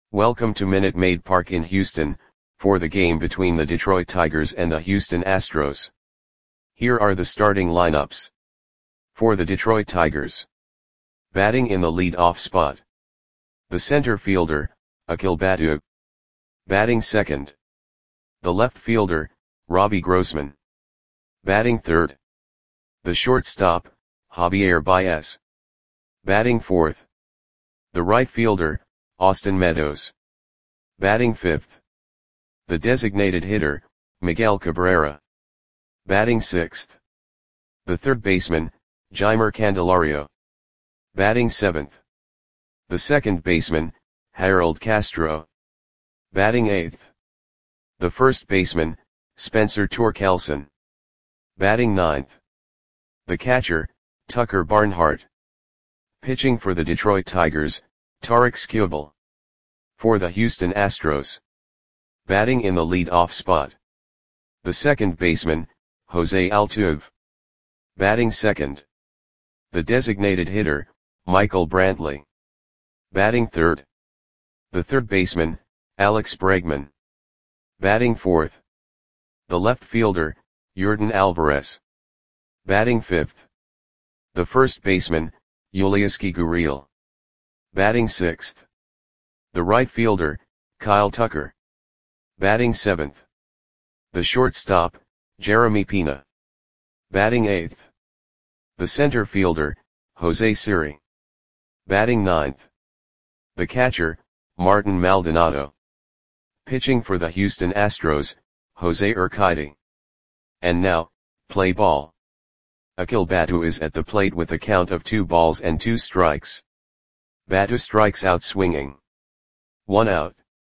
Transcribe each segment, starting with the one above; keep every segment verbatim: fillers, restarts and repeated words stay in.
Welcome to Minute Maid Park in Houston, for the game between the Detroit Tigers and the Houston Astros. Here are the starting lineups. For the Detroit Tigers. Batting in the lead-off spot. The center fielder, Akil Baddoo. Batting second. The left fielder, Robbie Grossman. Batting third. The shortstop, Javier Baez. Batting fourth. The right fielder, Austin Meadows. Batting fifth. The designated hitter, Miguel Cabrera. Batting sixth. The third baseman, Jeimer Candelario. Batting seventh. The second baseman, Harold Castro. Batting eighth. The first baseman, Spencer Torkelson. Batting ninth. The catcher, Tucker Barnhart. Pitching for the Detroit Tigers, Tarik Skubal. For the Houston Astros. Batting in the lead-off spot. The second baseman, Jose Altuve. Batting second. The designated hitter, Michael Brantley. Batting third. The third baseman, Alex Bregman. Batting fourth. The left fielder, Yordan Alvarez. Batting fifth. The first baseman, Yulieski Gurriel. Batting sixth. The right fielder, Kyle Tucker. Batting seventh. The shortstop, Jeremy Pena. Batting eighth. The center fielder, Jose Siri. Batting ninth. The catcher, Martin Maldonado. Pitching for the Houston Astros, Jose Urquidy. And now, play ball. Akil Baddoo is at the plate with a count of two balls and two strikes. Baddoo strikes out swinging. One out.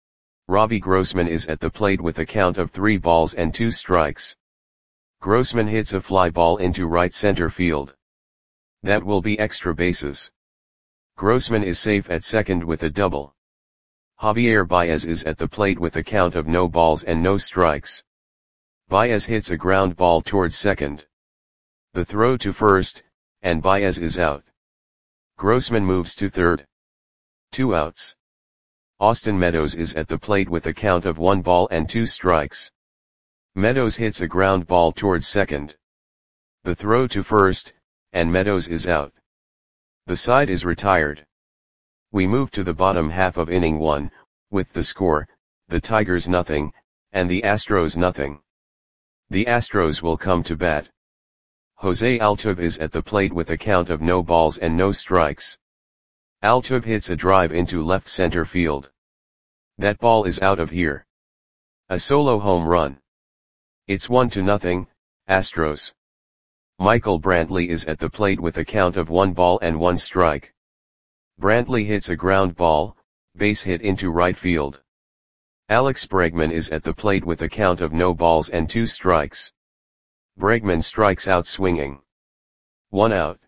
Robbie Grossman is at the plate with a count of three balls and two strikes. Grossman hits a fly ball into right center field. That will be extra bases. Grossman is safe at second with a double. Javier Baez is at the plate with a count of no balls and no strikes. Baez hits a ground ball towards second. The throw to first, and Baez is out. Grossman moves to third. Two outs. Austin Meadows is at the plate with a count of one ball and two strikes. Meadows hits a ground ball towards second. The throw to first, and Meadows is out. The side is retired. We move to the bottom half of inning one, with the score, the Tigers nothing, and the Astros nothing. The Astros will come to bat. Jose Altuve is at the plate with a count of no balls and no strikes. Altuve hits a drive into left center field. That ball is out of here. A solo home run. It's one to nothing, Astros. Michael Brantley is at the plate with a count of one ball and one strike. Brantley hits a ground ball, base hit into right field. Alex Bregman is at the plate with a count of no balls and two strikes. Bregman strikes out swinging. One out.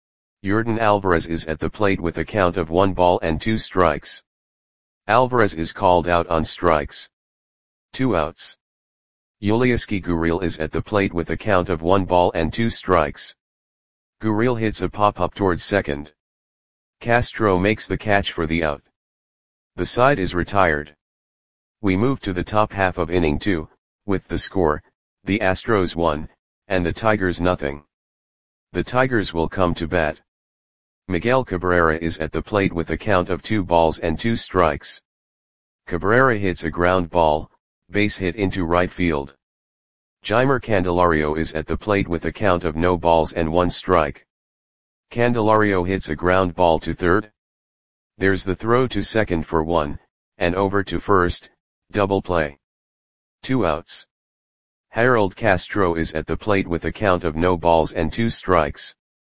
Yordan Alvarez is at the plate with a count of one ball and two strikes. Alvarez is called out on strikes. Two outs. Yulieski Gurriel is at the plate with a count of one ball and two strikes. Gurriel hits a pop-up towards second. Castro makes the catch for the out. The side is retired. We move to the top half of inning two, with the score, the Astros one, and the Tigers nothing. The Tigers will come to bat. Miguel Cabrera is at the plate with a count of two balls and two strikes. Cabrera hits a ground ball, base hit into right field. Jeimer Candelario is at the plate with a count of no balls and one strike. Candelario hits a ground ball to third. There's the throw to second for one, and over to first, double play. Two outs. Harold Castro is at the plate with a count of no balls and two strikes.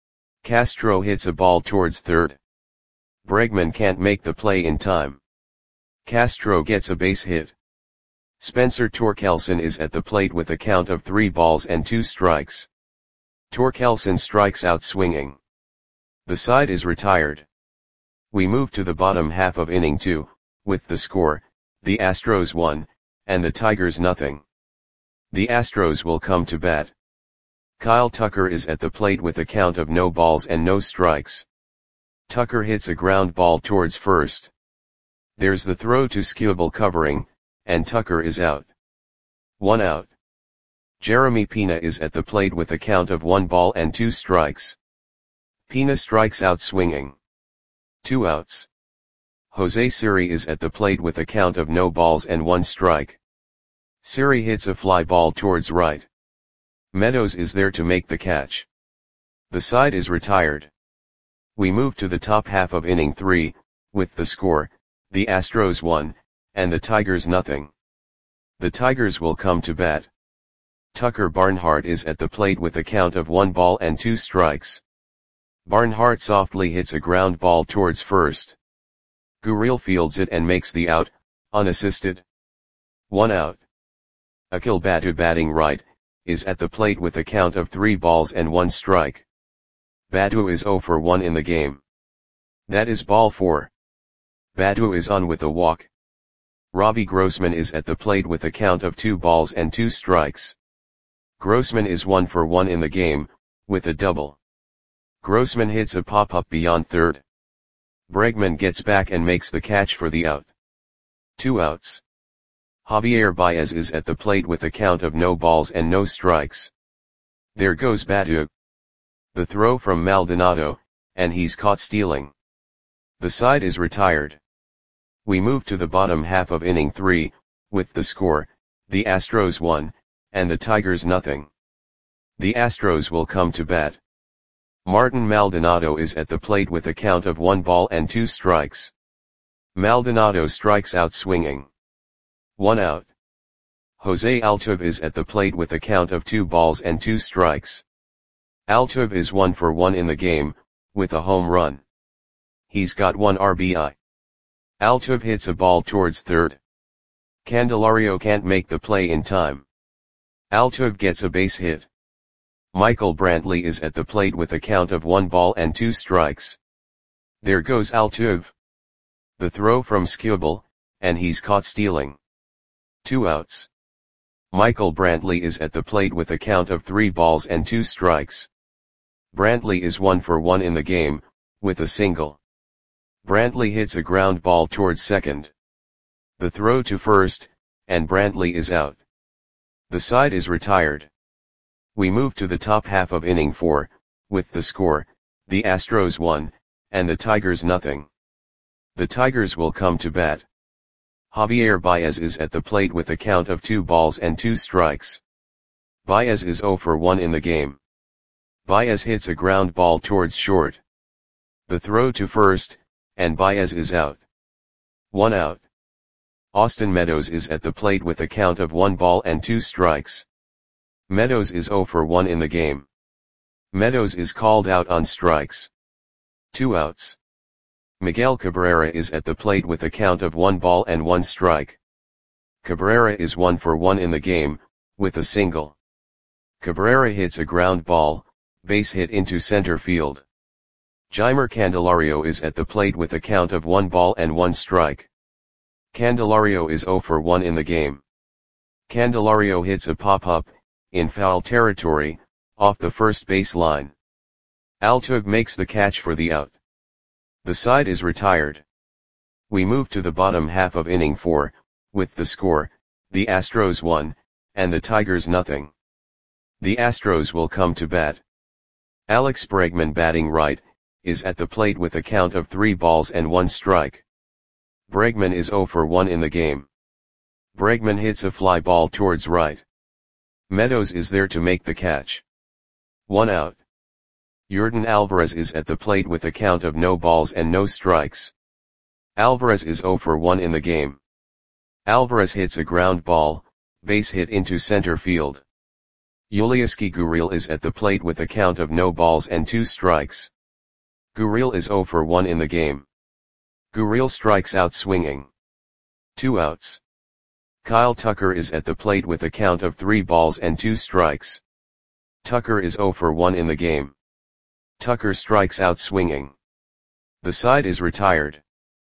Castro hits a ball towards third. Bregman can't make the play in time. Castro gets a base hit. Spencer Torkelson is at the plate with a count of three balls and two strikes. Torkelson strikes out swinging. The side is retired. We move to the bottom half of inning two, with the score, the Astros one, and the Tigers nothing. The Astros will come to bat. Kyle Tucker is at the plate with a count of no balls and no strikes. Tucker hits a ground ball towards first. There's the throw to Skubal covering, and Tucker is out. One out. Jeremy Pina is at the plate with a count of one ball and two strikes. Pina strikes out swinging. Two outs. Jose Siri is at the plate with a count of no balls and one strike. Siri hits a fly ball towards right. Meadows is there to make the catch. The side is retired. We move to the top half of inning three, with the score, the Astros one, and the Tigers nothing. The Tigers will come to bat. Tucker Barnhart is at the plate with a count of one ball and two strikes. Barnhart softly hits a ground ball towards first. Gurriel fields it and makes the out, unassisted. One out. Akil Baddoo batting right, is at the plate with a count of three balls and one strike. Baddoo is oh for one in the game. That is ball four. Baddoo is on with a walk. Robbie Grossman is at the plate with a count of two balls and two strikes. Grossman is one for one in the game, with a double. Grossman hits a pop-up beyond third. Bregman gets back and makes the catch for the out. Two outs. Javier Baez is at the plate with a count of no balls and no strikes. There goes Baddoo. The throw from Maldonado, and he's caught stealing. The side is retired. We move to the bottom half of inning three, with the score, the Astros one, and the Tigers nothing. The Astros will come to bat. Martin Maldonado is at the plate with a count of one ball and two strikes. Maldonado strikes out swinging. One out. Jose Altuve is at the plate with a count of two balls and two strikes. Altuve is one for one in the game, with a home run. He's got one R B I. Altuve hits a ball towards third. Candelario can't make the play in time. Altuve gets a base hit. Michael Brantley is at the plate with a count of one ball and two strikes. There goes Altuve. The throw from Skubal, and he's caught stealing. Two outs. Michael Brantley is at the plate with a count of three balls and two strikes. Brantley is one for one in the game, with a single. Brantley hits a ground ball towards second. The throw to first, and Brantley is out. The side is retired. We move to the top half of inning four, with the score, the Astros one, and the Tigers nothing. The Tigers will come to bat. Javier Baez is at the plate with a count of two balls and two strikes. Baez is oh for one in the game. Baez hits a ground ball towards short. The throw to first, and Baez is out. One out. Austin Meadows is at the plate with a count of one ball and two strikes. Meadows is oh for one in the game. Meadows is called out on strikes. Two outs. Miguel Cabrera is at the plate with a count of one ball and one strike. Cabrera is one for one in the game, with a single. Cabrera hits a ground ball, base hit into center field. Jeimer Candelario is at the plate with a count of one ball and one strike. Candelario is oh for one in the game. Candelario hits a pop-up, in foul territory, off the first base line. Altuve makes the catch for the out. The side is retired. We move to the bottom half of inning four, with the score, the Astros one, and the Tigers nothing. The Astros will come to bat. Alex Bregman batting right, is at the plate with a count of three balls and one strike. Bregman is oh for one in the game. Bregman hits a fly ball towards right. Meadows is there to make the catch. One out. Yordan Alvarez is at the plate with a count of no balls and no strikes. Alvarez is oh for one in the game. Alvarez hits a ground ball, base hit into center field. Yulieski Gurriel is at the plate with a count of no balls and two strikes. Gurriel is oh for one in the game. Gurriel strikes out swinging. Two outs. Kyle Tucker is at the plate with a count of three balls and two strikes. Tucker is oh for one in the game. Tucker strikes out swinging. The side is retired.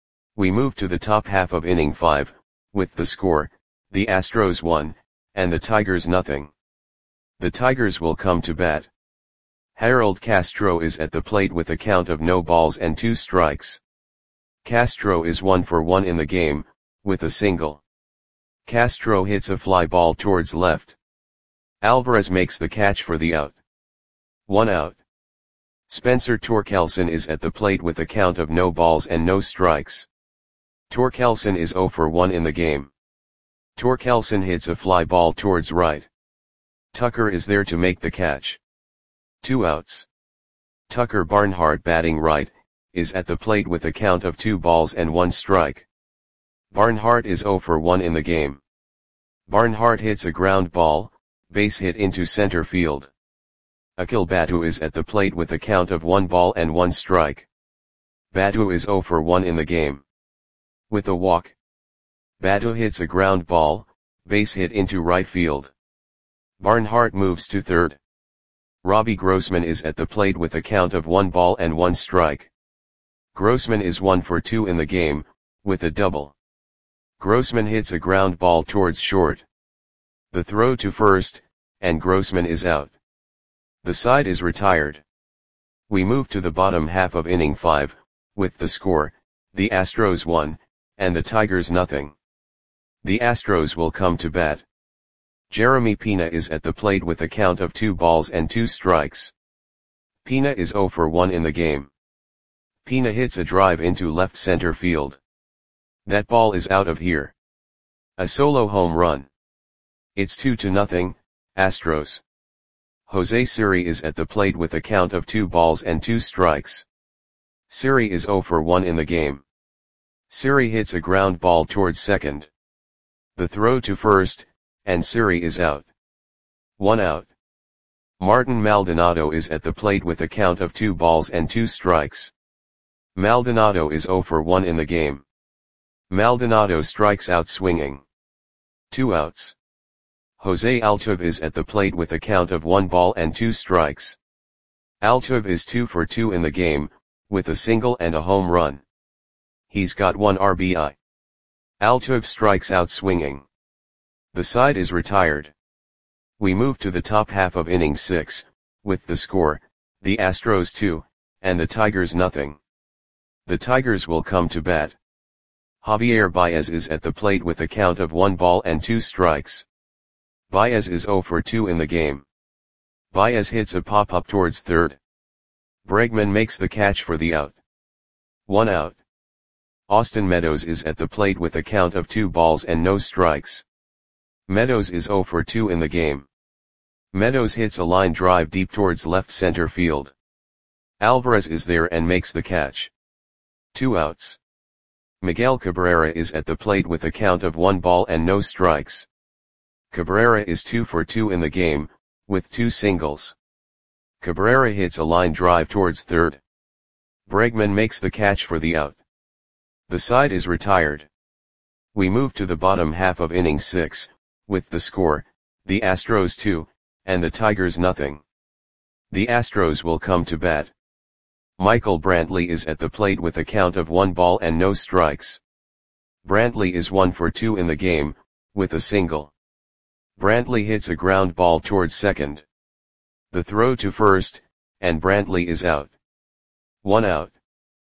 We move to the top half of inning five, with the score, the Astros one, and the Tigers nothing. The Tigers will come to bat. Harold Castro is at the plate with a count of no balls and two strikes. Castro is one for one in the game, with a single. Castro hits a fly ball towards left. Alvarez makes the catch for the out. One out. Spencer Torkelson is at the plate with a count of no balls and no strikes. Torkelson is zero for one in the game. Torkelson hits a fly ball towards right. Tucker is there to make the catch. Two outs. Tucker Barnhart, batting right, is at the plate with a count of two balls and one strike. Barnhart is zero for one in the game. Barnhart hits a ground ball, base hit into center field. Akil Batu is at the plate with a count of one ball and one strike. Batu is zero for one in the game. With a walk. Batu hits a ground ball, base hit into right field. Barnhart moves to third. Robbie Grossman is at the plate with a count of one ball and one strike. Grossman is one for two in the game, with a double. Grossman hits a ground ball towards short. The throw to first, and Grossman is out. The side is retired. We move to the bottom half of inning five, with the score, the Astros one, and the Tigers nothing. The Astros will come to bat. Jeremy Pena is at the plate with a count of two balls and two strikes. Pena is zero for one in the game. Pena hits a drive into left center field. That ball is out of here. A solo home run. It's two to nothing, Astros. Jose Siri is at the plate with a count of two balls and two strikes. Siri is zero for one in the game. Siri hits a ground ball towards second. The throw to first, and Siri is out. One out. Martin Maldonado is at the plate with a count of two balls and two strikes. Maldonado is zero for one in the game. Maldonado strikes out swinging. Two outs. Jose Altuve is at the plate with a count of one ball and two strikes. Altuve is two for two in the game, with a single and a home run. He's got one R B I. Altuve strikes out swinging. The side is retired. We move to the top half of inning six, with the score, the Astros two, and the Tigers nothing. The Tigers will come to bat. Javier Baez is at the plate with a count of one ball and two strikes. Baez is zero for two in the game. Baez hits a pop-up towards third. Bregman makes the catch for the out. One out. Austin Meadows is at the plate with a count of two balls and no strikes. Meadows is zero for two in the game. Meadows hits a line drive deep towards left center field. Alvarez is there and makes the catch. Two outs. Miguel Cabrera is at the plate with a count of one ball and no strikes. Cabrera is two for two in the game, with two singles. Cabrera hits a line drive towards third. Bregman makes the catch for the out. The side is retired. We move to the bottom half of inning six, with the score, the Astros two, and the Tigers nothing. The Astros will come to bat. Michael Brantley is at the plate with a count of one ball and no strikes. Brantley is one for two in the game, with a single. Brantley hits a ground ball towards second. The throw to first, and Brantley is out. One out.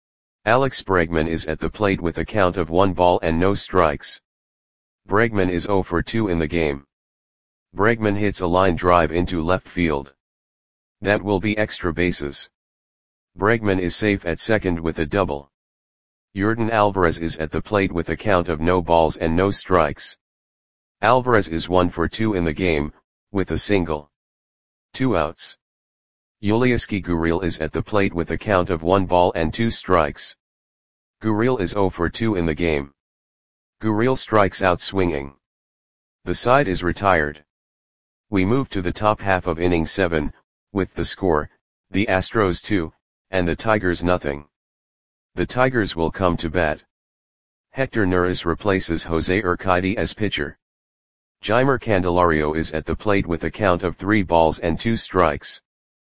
Alex Bregman is at the plate with a count of one ball and no strikes. Bregman is zero for two in the game. Bregman hits a line drive into left field. That will be extra bases. Bregman is safe at second with a double. Yordan Alvarez is at the plate with a count of no balls and no strikes. Alvarez is one for two in the game, with a single. Two outs. Yulieski Gurriel is at the plate with a count of one ball and two strikes. Gurriel is zero for two in the game. Gurriel strikes out swinging. The side is retired. We move to the top half of inning seven, with the score, the Astros two, and the Tigers nothing. The Tigers will come to bat. Hector Neris replaces Jose Urquidy as pitcher. Jeimer Candelario is at the plate with a count of three balls and two strikes.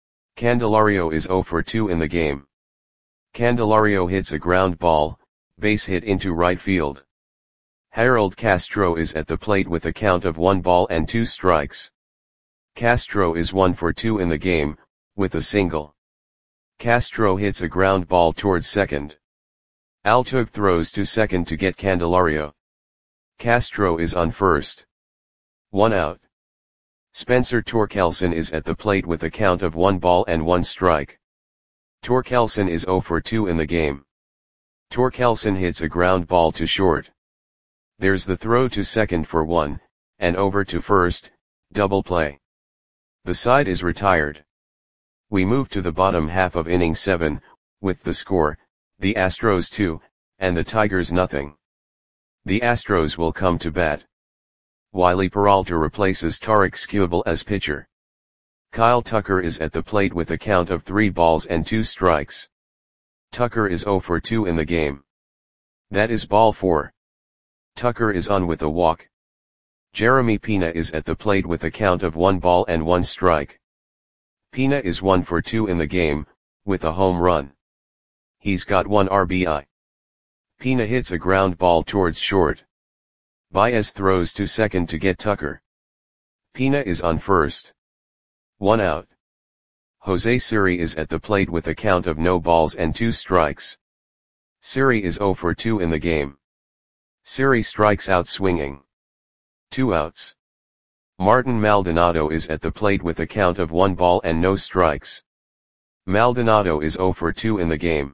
Candelario is zero for two in the game. Candelario hits a ground ball, base hit into right field. Harold Castro is at the plate with a count of one ball and two strikes. Castro is one for two in the game, with a single. Castro hits a ground ball towards second. Altuve throws to second to get Candelario. Castro is on first. One out. Spencer Torkelson is at the plate with a count of one ball and one strike. Torkelson is zero for two in the game. Torkelson hits a ground ball to short. There's the throw to second for one, and over to first, double play. The side is retired. We move to the bottom half of inning seven, with the score, the Astros two, and the Tigers nothing. The Astros will come to bat. Wiley Peralta replaces Tarik Skubal as pitcher. Kyle Tucker is at the plate with a count of three balls and two strikes. Tucker is zero for two in the game. That is ball four. Tucker is on with a walk. Jeremy Pena is at the plate with a count of one ball and one strike. Pena is one for two in the game, with a home run. He's got one R B I. Pena hits a ground ball towards short. Baez throws to second to get Tucker. Pena is on first. One out. Jose Siri is at the plate with a count of no balls and two strikes. Siri is zero for two in the game. Siri strikes out swinging. Two outs. Martin Maldonado is at the plate with a count of one ball and no strikes. Maldonado is zero for two in the game.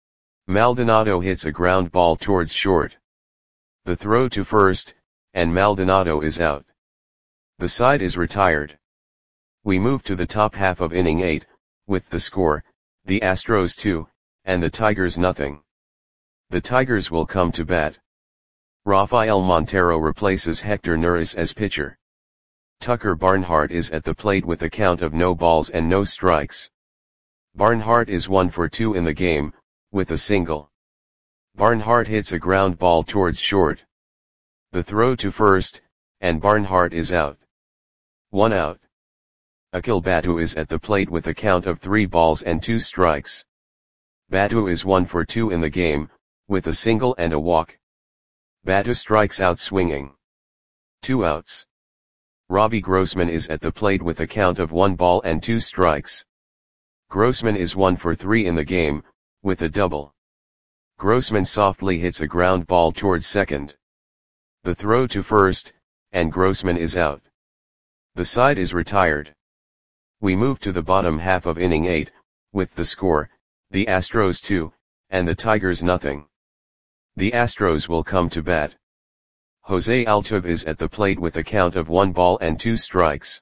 Maldonado hits a ground ball towards short. The throw to first, and Maldonado is out. The side is retired. We move to the top half of inning eight, with the score, the Astros two, and the Tigers nothing. The Tigers will come to bat. Rafael Montero replaces Hector Neris as pitcher. Tucker Barnhart is at the plate with a count of no balls and no strikes. Barnhart is one for two in the game, with a single. Barnhart hits a ground ball towards short. The throw to first, and Barnhart is out. One out. Akil Batu is at the plate with a count of three balls and two strikes. Batu is one for two in the game, with a single and a walk. Batu strikes out swinging. Two outs. Robbie Grossman is at the plate with a count of one ball and two strikes. Grossman is one for three in the game, with a double. Grossman softly hits a ground ball towards second. The throw to first, and Grossman is out. The side is retired. We move to the bottom half of inning eight, with the score, the Astros two, and the Tigers nothing. The Astros will come to bat. Jose Altuve is at the plate with a count of one ball and two strikes.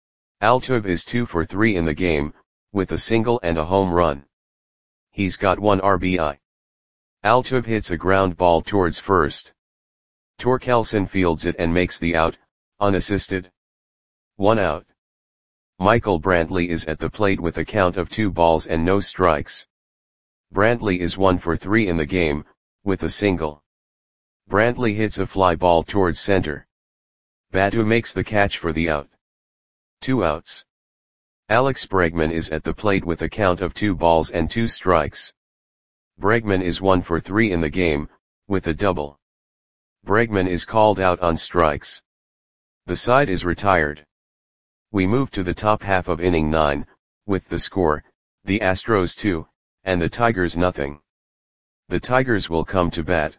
Altuve is two for three in the game, with a single and a home run. He's got one R B I. Altuve hits a ground ball towards first. Torkelson fields it and makes the out, unassisted. One out. Michael Brantley is at the plate with a count of two balls and no strikes. Brantley is one for three in the game, with a single. Brantley hits a fly ball towards center. Batu makes the catch for the out. Two outs. Alex Bregman is at the plate with a count of two balls and two strikes. Bregman is one for three in the game, with a double. Bregman is called out on strikes. The side is retired. We move to the top half of inning nine, with the score, the Astros two, and the Tigers nothing. The Tigers will come to bat.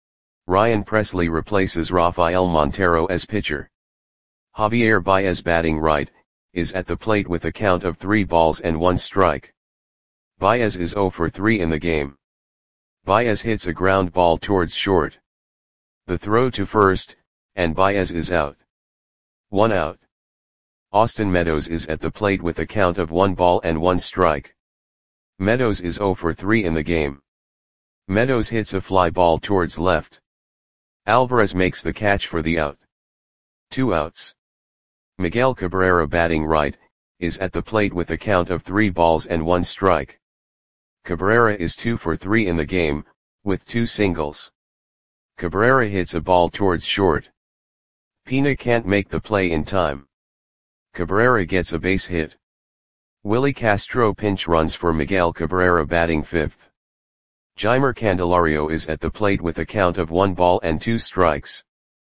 Ryan Presley replaces Rafael Montero as pitcher. Javier Baez batting right, is at the plate with a count of three balls and one strike. Baez is zero for three in the game. Baez hits a ground ball towards short. The throw to first, and Baez is out. One out. Austin Meadows is at the plate with a count of one ball and one strike. Meadows is zero for three in the game. Meadows hits a fly ball towards left. Alvarez makes the catch for the out. Two outs. Miguel Cabrera batting right, is at the plate with a count of three balls and one strike. Cabrera is two for three in the game, with two singles. Cabrera hits a ball towards short. Pena can't make the play in time. Cabrera gets a base hit. Willie Castro pinch runs for Miguel Cabrera batting fifth. Jeimer Candelario is at the plate with a count of one ball and two strikes.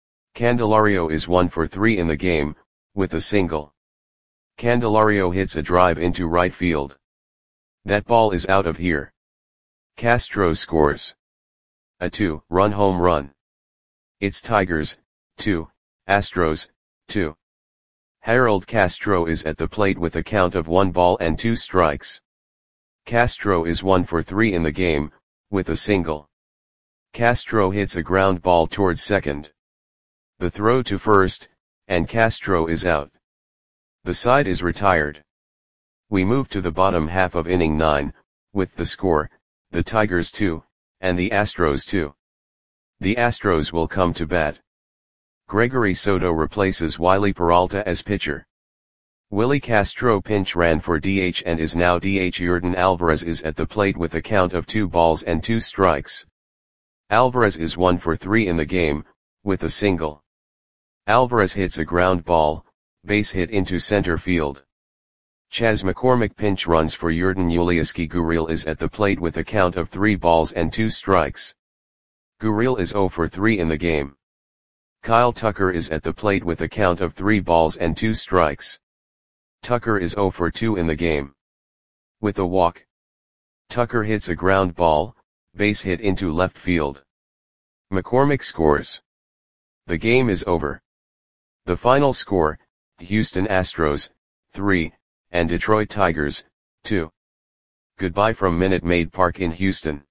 Candelario is one for three in the game, with a single. Candelario hits a drive into right field. That ball is out of here. Castro scores. A two-run home run. It's Tigers, two, Astros, two. Harold Castro is at the plate with a count of one ball and two strikes. Castro is one for three in the game, with a single. Castro hits a ground ball towards second. The throw to first, and Castro is out. The side is retired. We move to the bottom half of inning nine, with the score, the Tigers two, and the Astros two. The Astros will come to bat. Gregory Soto replaces Wiley Peralta as pitcher. Willie Castro pinch ran for D H and is now D H. Yordan Alvarez is at the plate with a count of two balls and two strikes. Alvarez is one for three in the game, with a single. Alvarez hits a ground ball, base hit into center field. Chas McCormick pinch runs for Yordan Ulieski. Gurriel is at the plate with a count of three balls and two strikes. Gurriel is zero for three in the game. Kyle Tucker is at the plate with a count of three balls and two strikes. Tucker is zero for two in the game. With a walk. Tucker hits a ground ball, base hit into left field. McCormick scores. The game is over. The final score, Houston Astros, three, and Detroit Tigers, two. Goodbye from Minute Maid Park in Houston.